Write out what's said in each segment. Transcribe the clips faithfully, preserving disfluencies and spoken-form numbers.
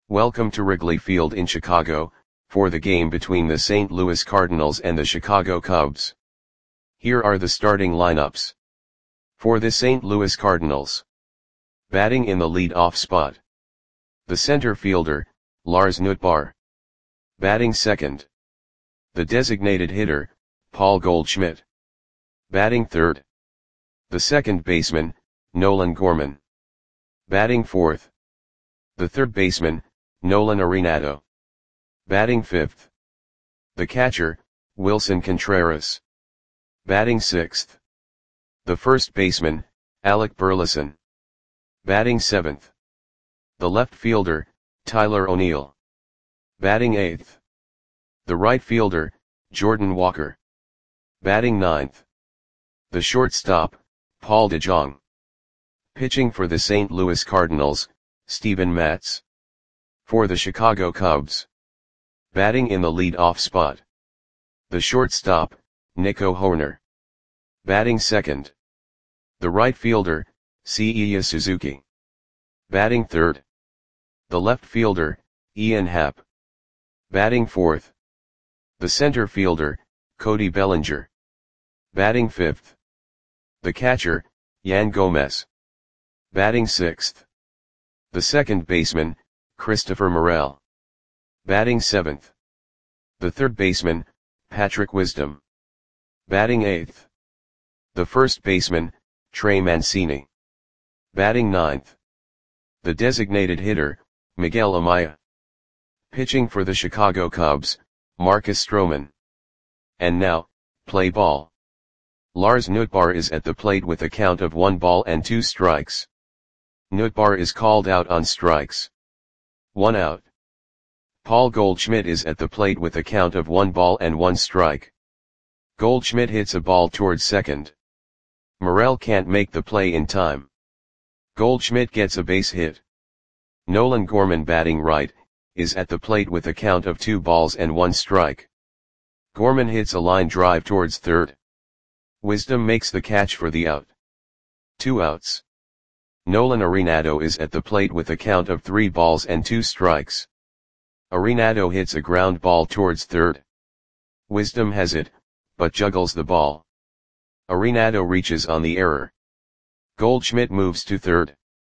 Welcome to Wrigley Field in Chicago, for the game between the Saint Louis Cardinals and the Chicago Cubs. Here are the starting lineups. For the Saint Louis Cardinals. Batting in the lead-off spot. The center fielder, Lars Nootbaar. Batting second. The designated hitter, Paul Goldschmidt. Batting third. The second baseman, Nolan Gorman. Batting fourth. The third baseman, Nolan Arenado. Batting fifth. The catcher, Willson Contreras. Batting sixth. The first baseman, Alec Burleson. Batting seventh. The left fielder, Tyler O'Neill. Batting eighth. The right fielder, Jordan Walker. Batting ninth. The shortstop, Paul DeJong. Pitching for the Saint Louis Cardinals, Steven Matz. For the Chicago Cubs. Batting in the lead-off spot. The shortstop, Nico Hoerner. Batting second. The right fielder, Seiya Suzuki. Batting third. The left fielder, Ian Happ. Batting fourth. The center fielder, Cody Bellinger. Batting fifth. The catcher, Yan Gomez. Batting sixth. The second baseman, Christopher Morel. Batting seventh. The third baseman, Patrick Wisdom. Batting eighth. The first baseman, Trey Mancini. Batting ninth. The designated hitter, Miguel Amaya. Pitching for the Chicago Cubs, Marcus Stroman. And now, play ball. Lars Nootbaar is at the plate with a count of one ball and two strikes. Nootbaar is called out on strikes. One out. Paul Goldschmidt is at the plate with a count of one ball and one strike. Goldschmidt hits a ball towards second. Morel can't make the play in time. Goldschmidt gets a base hit. Nolan Gorman, batting right, is at the plate with a count of two balls and one strike. Gorman hits a line drive towards third. Wisdom makes the catch for the out. Two outs. Nolan Arenado is at the plate with a count of three balls and two strikes. Arenado hits a ground ball towards third. Wisdom has it, but juggles the ball. Arenado reaches on the error. Goldschmidt moves to third.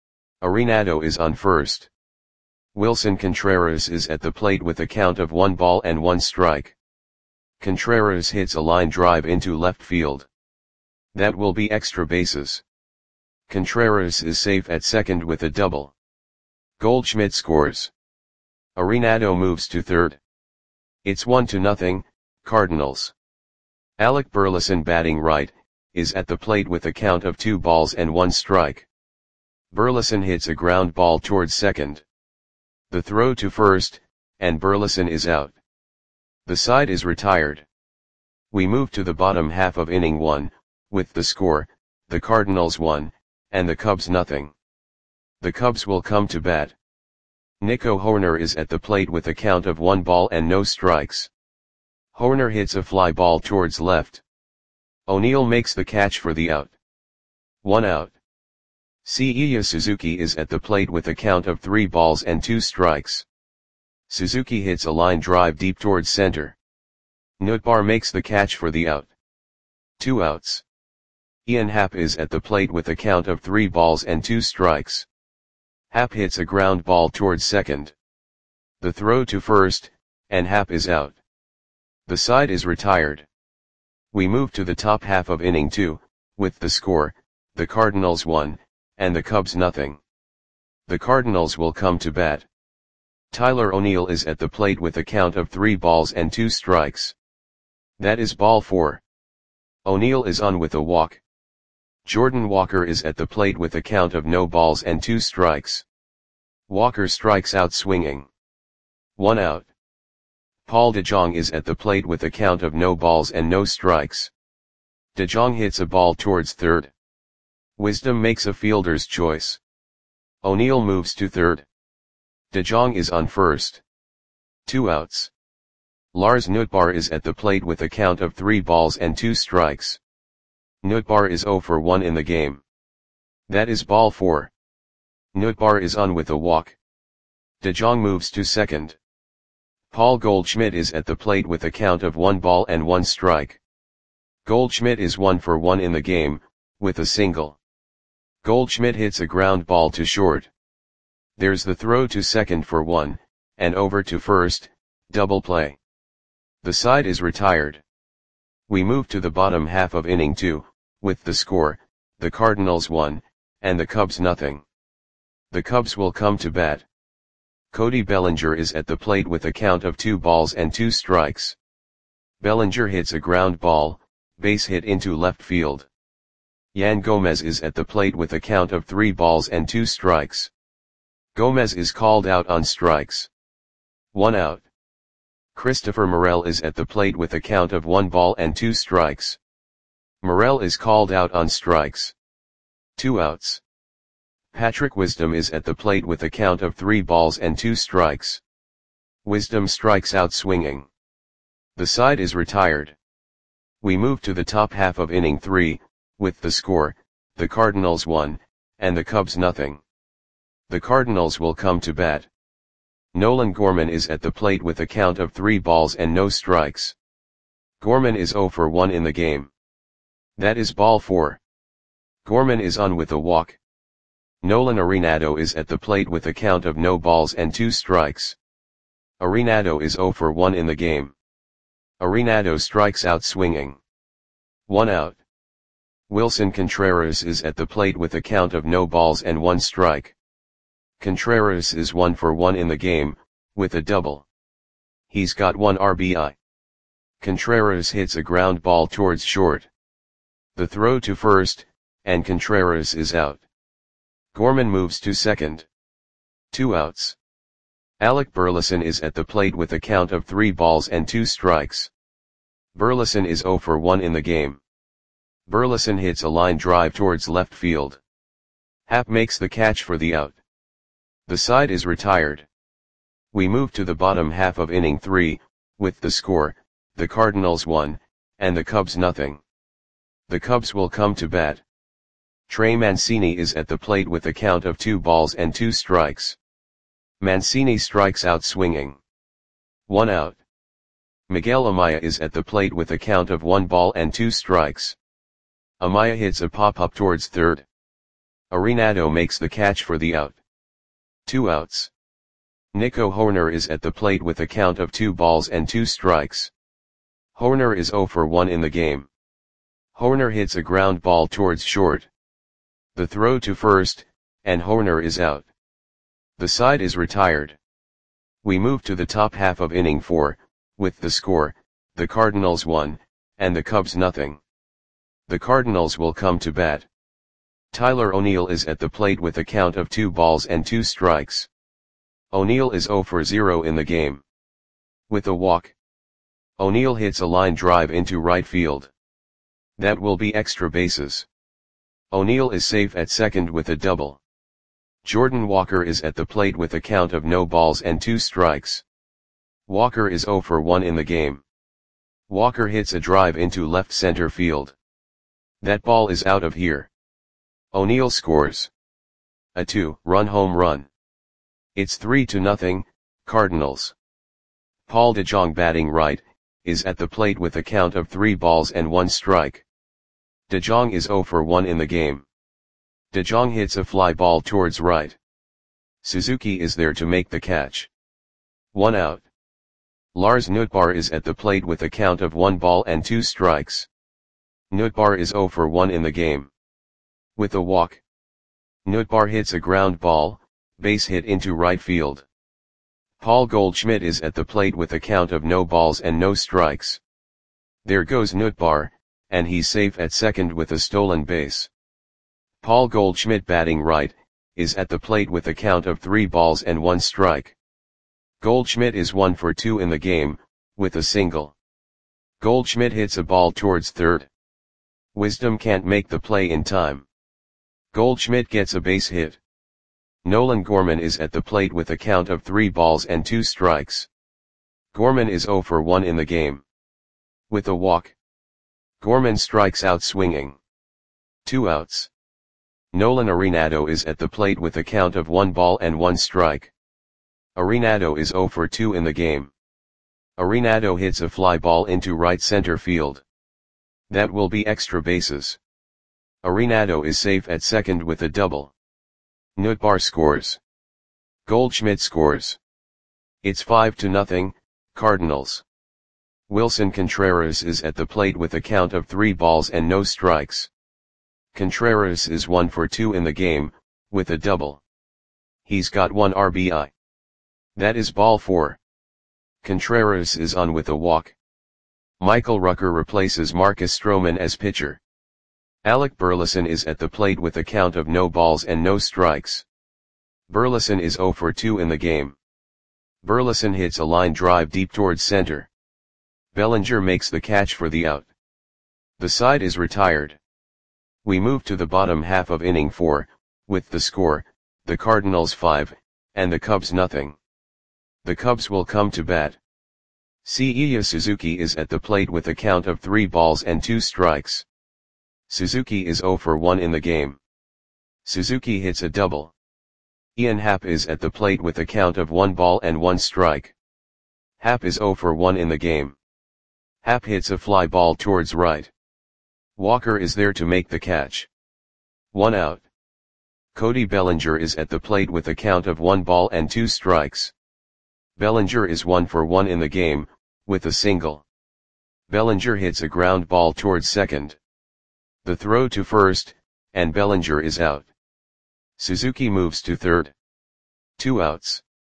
Arenado is on first. Willson Contreras is at the plate with a count of one ball and one strike. Contreras hits a line drive into left field. That will be extra bases. Contreras is safe at second with a double. Goldschmidt scores. Arenado moves to third. It's one to nothing, Cardinals. Alec Burleson, batting right, is at the plate with a count of two balls and one strike. Burleson hits a ground ball towards second. The throw to first, and Burleson is out. The side is retired. We move to the bottom half of inning one, with the score, the Cardinals one, and the Cubs nothing. The Cubs will come to bat. Nico Hoerner is at the plate with a count of one ball and no strikes. Hoerner hits a fly ball towards left. O'Neill makes the catch for the out. One out. Seiya Suzuki is at the plate with a count of three balls and two strikes. Suzuki hits a line drive deep towards center. Nootbaar makes the catch for the out. Two outs. Ian Happ is at the plate with a count of three balls and two strikes. Happ hits a ground ball towards second. The throw to first, and Happ is out. The side is retired. We move to the top half of inning two, with the score, the Cardinals one, and the Cubs nothing. The Cardinals will come to bat. Tyler O'Neill is at the plate with a count of three balls and two strikes. That is ball four. O'Neill is on with a walk. Jordan Walker is at the plate with a count of no balls and two strikes. Walker strikes out swinging. One out. Paul DeJong is at the plate with a count of no balls and no strikes. DeJong hits a ball towards third. Wisdom makes a fielder's choice. O'Neill moves to third. DeJong is on first. Two outs. Lars Nootbaar is at the plate with a count of three balls and two strikes. Nootbaar is zero for one in the game. That is ball four. Nootbaar is on with a walk. De Jong moves to second. Paul Goldschmidt is at the plate with a count of one ball and one strike. Goldschmidt is one for one in the game, with a single. Goldschmidt hits a ground ball to short. There's the throw to second for one, and over to first, double play. The side is retired. We move to the bottom half of inning two, with the score, the Cardinals one, and the Cubs nothing. The Cubs will come to bat. Cody Bellinger is at the plate with a count of two balls and two strikes. Bellinger hits a ground ball, base hit into left field. Yan Gomez is at the plate with a count of three balls and two strikes. Gomez is called out on strikes. One out. Christopher Morel is at the plate with a count of one ball and two strikes. Morel is called out on strikes. Two outs. Patrick Wisdom is at the plate with a count of three balls and two strikes. Wisdom strikes out swinging. The side is retired. We move to the top half of inning three, with the score, the Cardinals one, and the Cubs nothing. The Cardinals will come to bat. Nolan Gorman is at the plate with a count of three balls and no strikes. Gorman is zero for one in the game. That is ball four. Gorman is on with a walk. Nolan Arenado is at the plate with a count of no balls and two strikes. Arenado is zero for one in the game. Arenado strikes out swinging. One out. Wilson Contreras is at the plate with a count of no balls and one strike. Contreras is one for one in the game, with a double. He's got one R B I. Contreras hits a ground ball towards short. The throw to first, and Contreras is out. Gorman moves to second. Two outs. Alec Burleson is at the plate with a count of three balls and two strikes. Burleson is zero for one in the game. Burleson hits a line drive towards left field. Happ makes the catch for the out. The side is retired. We move to the bottom half of inning three, with the score, the Cardinals one, and the Cubs nothing. The Cubs will come to bat. Trey Mancini is at the plate with a count of two balls and two strikes. Mancini strikes out swinging. One out. Miguel Amaya is at the plate with a count of one ball and two strikes. Amaya hits a pop-up towards third. Arenado makes the catch for the out. Two outs. Nico Hoerner is at the plate with a count of two balls and two strikes. Hoerner is zero for one in the game. Hoerner hits a ground ball towards short. The throw to first, and Hoerner is out. The side is retired. We move to the top half of inning four, with the score, the Cardinals one, and the Cubs nothing. The Cardinals will come to bat. Tyler O'Neill is at the plate with a count of two balls and two strikes. O'Neill is zero for zero in the game. With a walk. O'Neill hits a line drive into right field. That will be extra bases. O'Neill is safe at second with a double. Jordan Walker is at the plate with a count of no balls and two strikes. Walker is zero for one in the game. Walker hits a drive into left center field. That ball is out of here. O'Neill scores a two-run home run. It's three to nothing, Cardinals. Paul DeJong batting right, is at the plate with a count of three balls and one strike. DeJong is zero for one in the game. DeJong hits a fly ball towards right. Suzuki is there to make the catch. One out. Lars Nootbaar is at the plate with a count of one ball and two strikes. Nootbaar is zero for one in the game. With a walk. Nootbaar hits a ground ball, base hit into right field. Paul Goldschmidt is at the plate with a count of no balls and no strikes. There goes Nootbaar, and he's safe at second with a stolen base. Paul Goldschmidt batting right, is at the plate with a count of three balls and one strike. Goldschmidt is one for two in the game, with a single. Goldschmidt hits a ball towards third. Wisdom can't make the play in time. Goldschmidt gets a base hit. Nolan Gorman is at the plate with a count of three balls and two strikes. Gorman is zero for one in the game. With a walk. Gorman strikes out swinging. Two outs. Nolan Arenado is at the plate with a count of one ball and one strike. Arenado is zero for two in the game. Arenado hits a fly ball into right center field. That will be extra bases. Arenado is safe at second with a double. Nootbaar scores. Goldschmidt scores. It's five to nothing, Cardinals. Wilson Contreras is at the plate with a count of three balls and no strikes. Contreras is one for two in the game, with a double. He's got one R B I. That is ball four. Contreras is on with a walk. Michael Rucker replaces Marcus Stroman as pitcher. Alec Burleson is at the plate with a count of no balls and no strikes. Burleson is zero for two in the game. Burleson hits a line drive deep towards center. Bellinger makes the catch for the out. The side is retired. We move to the bottom half of inning four, with the score, the Cardinals five, and the Cubs nothing. The Cubs will come to bat. Seiya Suzuki is at the plate with a count of three balls and two strikes. Suzuki is zero for one in the game. Suzuki hits a double. Ian Happ is at the plate with a count of one ball and one strike. Happ is zero for one in the game. Happ hits a fly ball towards right. Walker is there to make the catch. One out. Cody Bellinger is at the plate with a count of one ball and two strikes. Bellinger is one for one in the game, with a single. Bellinger hits a ground ball towards second. The throw to first, and Bellinger is out. Suzuki moves to third. Two outs.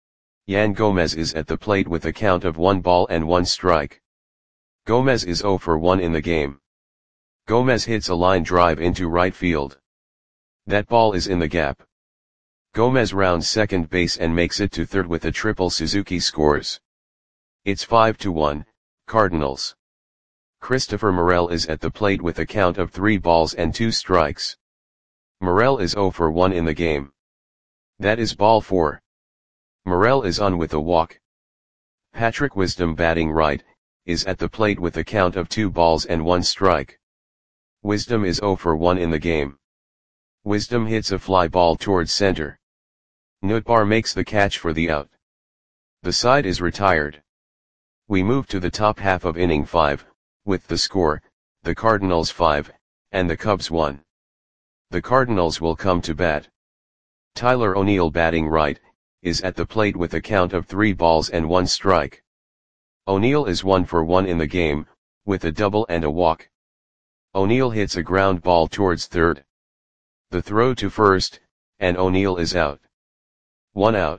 Yan Gomez is at the plate with a count of one ball and one strike. Gomez is zero for one in the game. Gomez hits a line drive into right field. That ball is in the gap. Gomez rounds second base and makes it to third with a triple. Suzuki scores. It's five to one, Cardinals. Christopher Morel is at the plate with a count of three balls and two strikes. Morel is zero for one in the game. That is ball four. Morel is on with a walk. Patrick Wisdom, batting right, is at the plate with a count of two balls and one strike. Wisdom is zero for one in the game. Wisdom hits a fly ball towards center. Nootbaar makes the catch for the out. The side is retired. We move to the top half of inning five, with the score, the Cardinals five, and the Cubs one. The Cardinals will come to bat. Tyler O'Neill, batting right, is at the plate with a count of three balls and one strike. O'Neill is one for one in the game, with a double and a walk. O'Neill hits a ground ball towards third. The throw to first, and O'Neill is out. One out.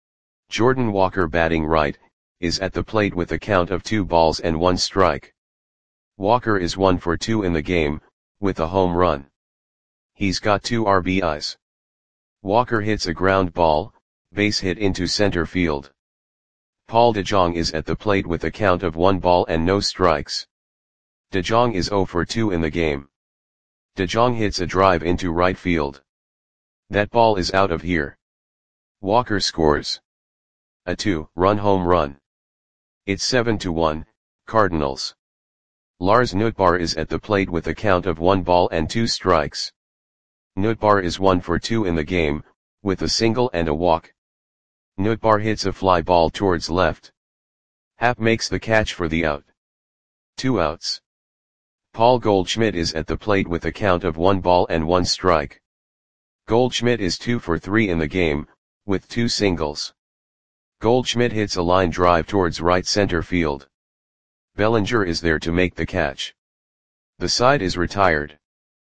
Jordan Walker, batting right, is at the plate with a count of two balls and one strike. Walker is one for two in the game, with a home run. He's got two R B Is. Walker hits a ground ball, base hit into center field. Paul DeJong is at the plate with a count of one ball and no strikes. DeJong is zero for two in the game. DeJong hits a drive into right field. That ball is out of here. Walker scores. A two-run home run. It's seven to one, Cardinals. Lars Nootbaar is at the plate with a count of one ball and two strikes. Nootbaar is one for two in the game, with a single and a walk. Nootbaar hits a fly ball towards left. Happ makes the catch for the out. Two outs. Paul Goldschmidt is at the plate with a count of one ball and one strike. Goldschmidt is two for three in the game, with two singles. Goldschmidt hits a line drive towards right center field. Bellinger is there to make the catch. The side is retired.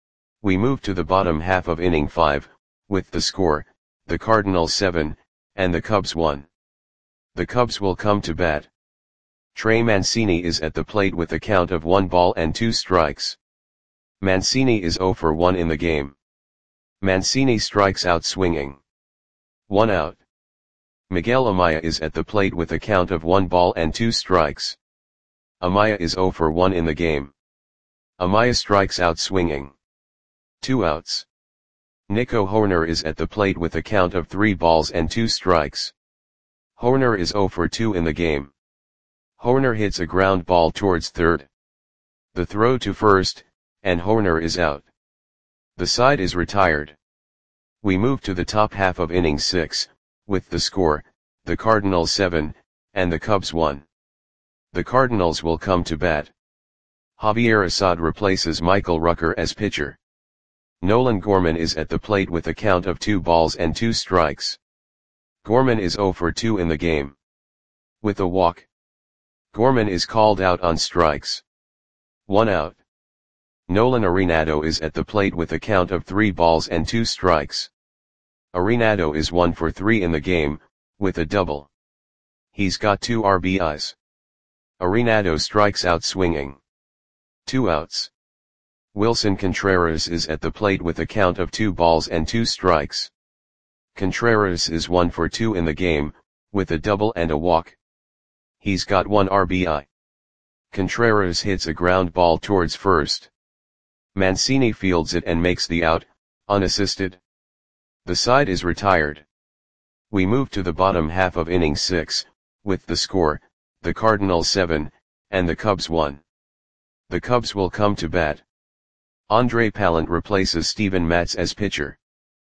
We move to the bottom half of inning five, with the score, the Cardinals seven, and the Cubs one. The Cubs will come to bat. Trey Mancini is at the plate with a count of one ball and two strikes. Mancini is zero for one in the game. Mancini strikes out swinging. One out. Miguel Amaya is at the plate with a count of one ball and two strikes. Amaya is zero for one in the game. Amaya strikes out swinging. Two outs. Nico Hoerner is at the plate with a count of three balls and two strikes. Hoerner is zero for two in the game. Hoerner hits a ground ball towards third. The throw to first, and Hoerner is out. The side is retired. We move to the top half of inning six, with the score, the Cardinals seven, and the Cubs one. The Cardinals will come to bat. Javier Assad replaces Michael Rucker as pitcher. Nolan Gorman is at the plate with a count of two balls and two strikes. Gorman is zero for two in the game. With a walk. Gorman is called out on strikes. One out. Nolan Arenado is at the plate with a count of three balls and two strikes. Arenado is one for three in the game, with a double. He's got two R B Is. Arenado strikes out swinging. Two outs. Wilson Contreras is at the plate with a count of two balls and two strikes. Contreras is one for two in the game, with a double and a walk. He's got one R B I. Contreras hits a ground ball towards first. Mancini fields it and makes the out, unassisted. The side is retired. We move to the bottom half of inning six, with the score, the Cardinals seven, and the Cubs one. The Cubs will come to bat. Andre Pallant replaces Steven Matz as pitcher.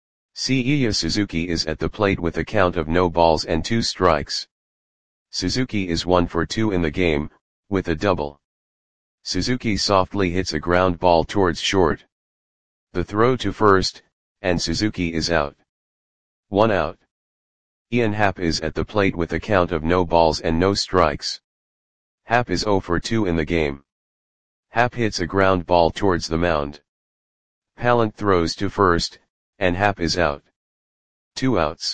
Seiya Suzuki is at the plate with a count of no balls and two strikes. Suzuki is one for two in the game, with a double. Suzuki softly hits a ground ball towards short. The throw to first, and Suzuki is out. One out. Ian Happ is at the plate with a count of no balls and no strikes. Happ is zero for two in the game. Happ hits a ground ball towards the mound. Pallant throws to first, and Happ is out. Two outs.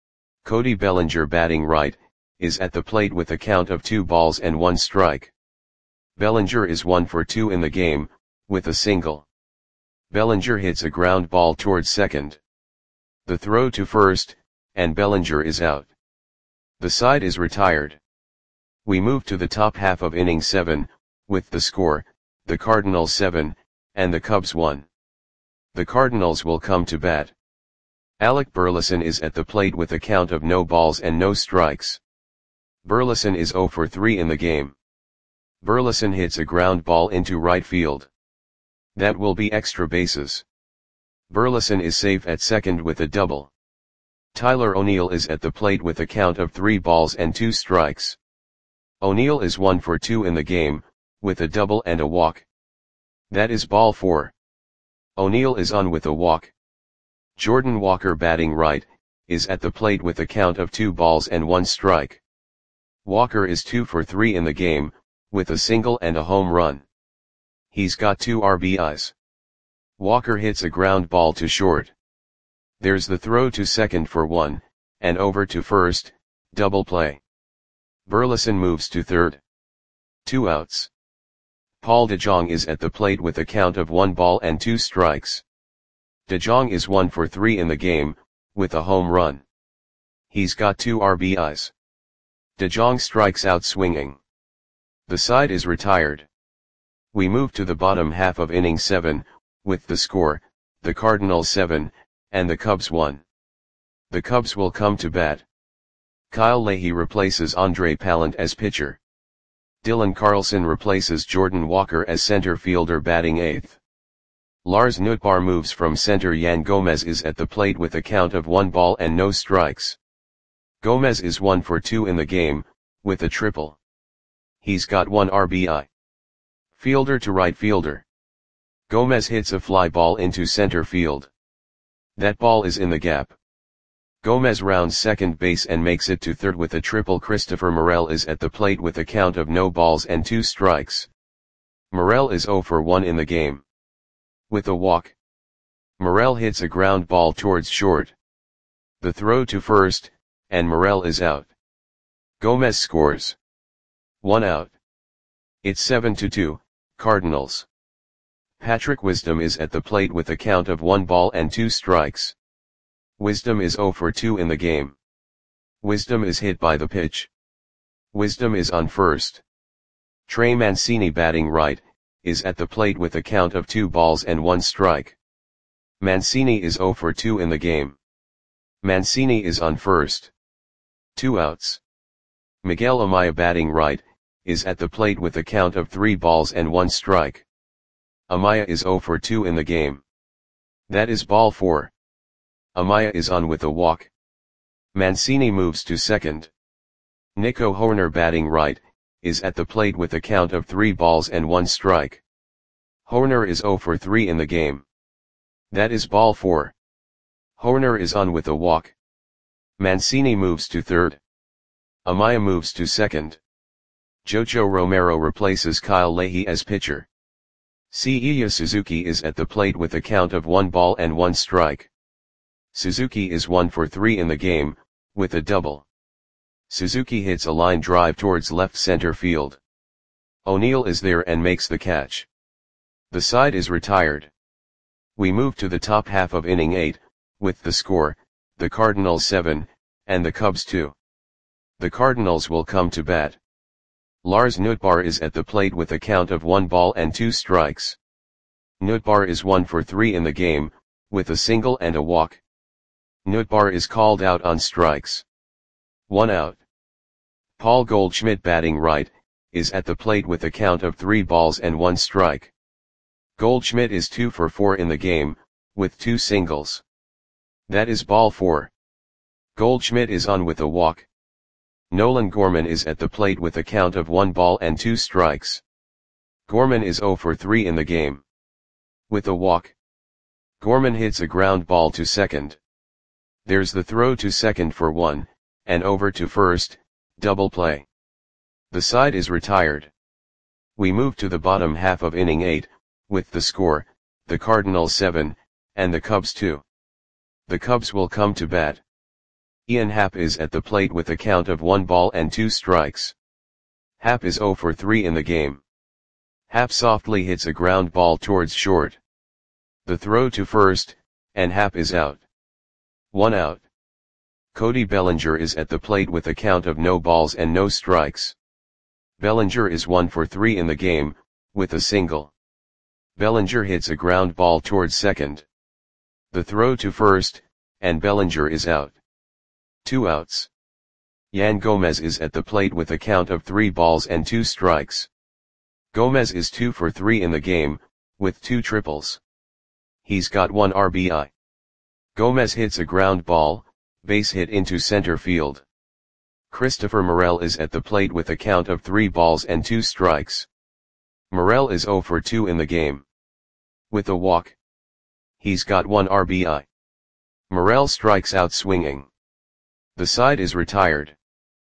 Cody Bellinger, batting right, is at the plate with a count of two balls and one strike. Bellinger is one for two in the game, with a single. Bellinger hits a ground ball towards second. The throw to first, and Bellinger is out. The side is retired. We move to the top half of inning seven, with the score, the Cardinals seven, and the Cubs one. The Cardinals will come to bat. Alec Burleson is at the plate with a count of no balls and no strikes. Burleson is zero for three in the game. Burleson hits a ground ball into right field. That will be extra bases. Burleson is safe at second with a double. Tyler O'Neill is at the plate with a count of three balls and two strikes. O'Neill is one for two in the game, with a double and a walk. That is ball four. O'Neill is on with a walk. Jordan Walker, batting right, is at the plate with a count of two balls and one strike. Walker is two for three in the game, with a single and a home run. He's got two R B Is. Walker hits a ground ball to short. There's the throw to second for one, and over to first, double play. Burleson moves to third. Two outs. Paul DeJong is at the plate with a count of one ball and two strikes. DeJong is one for three in the game, with a home run. He's got two R B Is. DeJong strikes out swinging. The side is retired. We move to the bottom half of inning seven, with the score, the Cardinals seven, and the Cubs one. The Cubs will come to bat. Kyle Leahy replaces Andre Pallant as pitcher. Dylan Carlson replaces Jordan Walker as center fielder, batting eighth. Lars Nootbaar moves from center. Yan Gomez is at the plate with a count of one ball and no strikes. Gomez is one for two in the game, with a triple. He's got one R B I. Fielder to right fielder. Gomez hits a fly ball into center field. That ball is in the gap. Gomez rounds second base and makes it to third with a triple. Christopher Morel is at the plate with a count of no balls and two strikes. Morel is zero for one in the game. With a walk. Morel hits a ground ball towards short. The throw to first, and Morel is out. Gomez scores. One out. It's seven to two, Cardinals. Patrick Wisdom is at the plate with a count of one ball and two strikes. Wisdom is zero for two in the game. Wisdom is hit by the pitch. Wisdom is on first. Trey Mancini, batting right, is at the plate with a count of two balls and one strike. Mancini is zero for two in the game. Mancini is on first. Two outs. Miguel Amaya, batting right, is at the plate with a count of three balls and one strike. Amaya is zero for two in the game. That is ball four. Amaya is on with a walk. Mancini moves to second. Nico Horner, batting right, is at the plate with a count of three balls and one strike. Horner is zero for three in the game. That is ball four. Horner is on with a walk. Mancini moves to third. Amaya moves to second. Jojo Romero replaces Kyle Leahy as pitcher. Seiya Suzuki is at the plate with a count of one ball and one strike. Suzuki is one for three in the game, with a double. Suzuki hits a line drive towards left center field. O'Neill is there and makes the catch. The side is retired. We move to the top half of inning eight, with the score, the Cardinals seven, and the Cubs two. The Cardinals will come to bat. Lars Nootbaar is at the plate with a count of one ball and two strikes. Nootbaar is one for three in the game, with a single and a walk. Nootbaar is called out on strikes. One out. Paul Goldschmidt, batting right, is at the plate with a count of three balls and one strike. Goldschmidt is two for four in the game, with two singles. That is ball four. Goldschmidt is on with a walk. Nolan Gorman is at the plate with a count of one ball and two strikes. Gorman is zero for three in the game. With a walk. Gorman hits a ground ball to second. There's the throw to second for one, and over to first, double play. The side is retired. We move to the bottom half of inning eight, with the score, the Cardinals seven, and the Cubs two. The Cubs will come to bat. Ian Happ is at the plate with a count of one ball and two strikes. Happ is zero for three in the game. Happ softly hits a ground ball towards short. The throw to first, and Happ is out. One out. Cody Bellinger is at the plate with a count of no balls and no strikes. Bellinger is one for three in the game, with a single. Bellinger hits a ground ball towards second. The throw to first, and Bellinger is out. Two outs. Yan Gomez is at the plate with a count of three balls and two strikes. Gomez is two for three in the game, with two triples. He's got one R B I. Gomez hits a ground ball, base hit into center field. Christopher Morel is at the plate with a count of three balls and two strikes. Morel is zero for two in the game. With a walk. He's got one R B I. Morel strikes out swinging. The side is retired.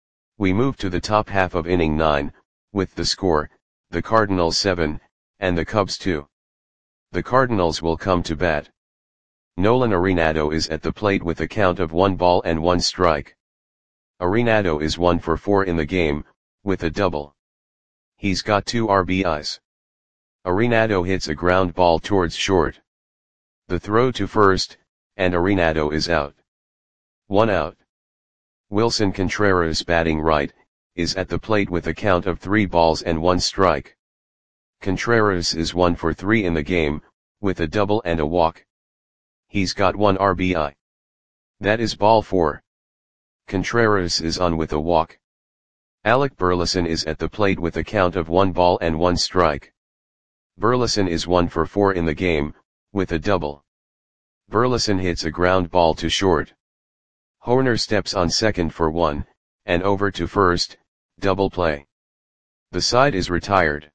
We move to the top half of inning nine, with the score, the Cardinals seven, and the Cubs two. The Cardinals will come to bat. Nolan Arenado is at the plate with a count of one ball and one strike. Arenado is one for four in the game, with a double. He's got two R B Is. Arenado hits a ground ball towards short. The throw to first, and Arenado is out. One out. Wilson Contreras, batting right, is at the plate with a count of three balls and one strike. Contreras is one for three in the game, with a double and a walk. He's got one R B I. That is ball four. Contreras is on with a walk. Alec Burleson is at the plate with a count of one ball and one strike. Burleson is one for four in the game, with a double. Burleson hits a ground ball to short. Horner steps on second for one, and over to first, double play. The side is retired.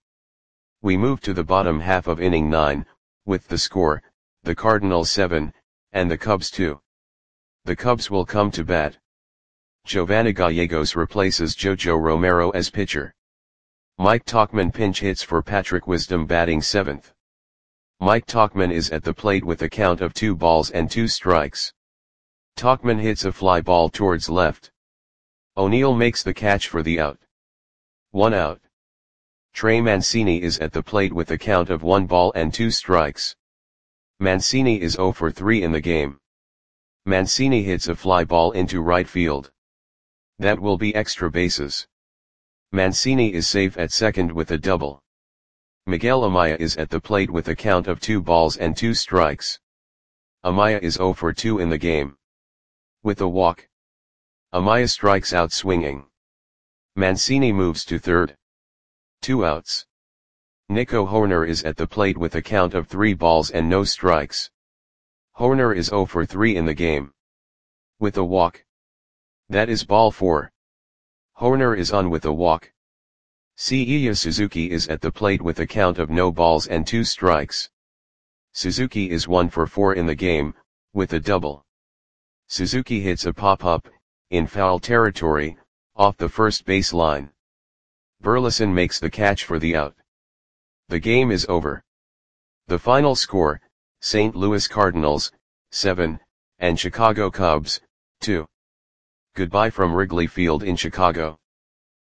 We move to the bottom half of inning nine, with the score, the Cardinals seven, and the Cubs two. The Cubs will come to bat. Giovanni Gallegos replaces Jojo Romero as pitcher. Mike Tauchman pinch hits for Patrick Wisdom, batting seventh. Mike Tauchman is at the plate with a count of two balls and two strikes. Tauchman hits a fly ball towards left. O'Neill makes the catch for the out. One out. Trey Mancini is at the plate with a count of one ball and two strikes. Mancini is zero for three in the game. Mancini hits a fly ball into right field. That will be extra bases. Mancini is safe at second with a double. Miguel Amaya is at the plate with a count of two balls and two strikes. Amaya is zero for two in the game. With a walk. Amaya strikes out swinging. Mancini moves to third. Two outs. Nico Horner is at the plate with a count of three balls and no strikes. Horner is zero for three in the game. With a walk. That is ball four. Hoerner is on with a walk. Seiya Suzuki is at the plate with a count of no balls and two strikes. Suzuki is one for four in the game, with a double. Suzuki hits a pop-up, in foul territory, off the first base line. Burleson makes the catch for the out. The game is over. The final score, Saint Louis Cardinals, seven, and Chicago Cubs, two. Goodbye from Wrigley Field in Chicago.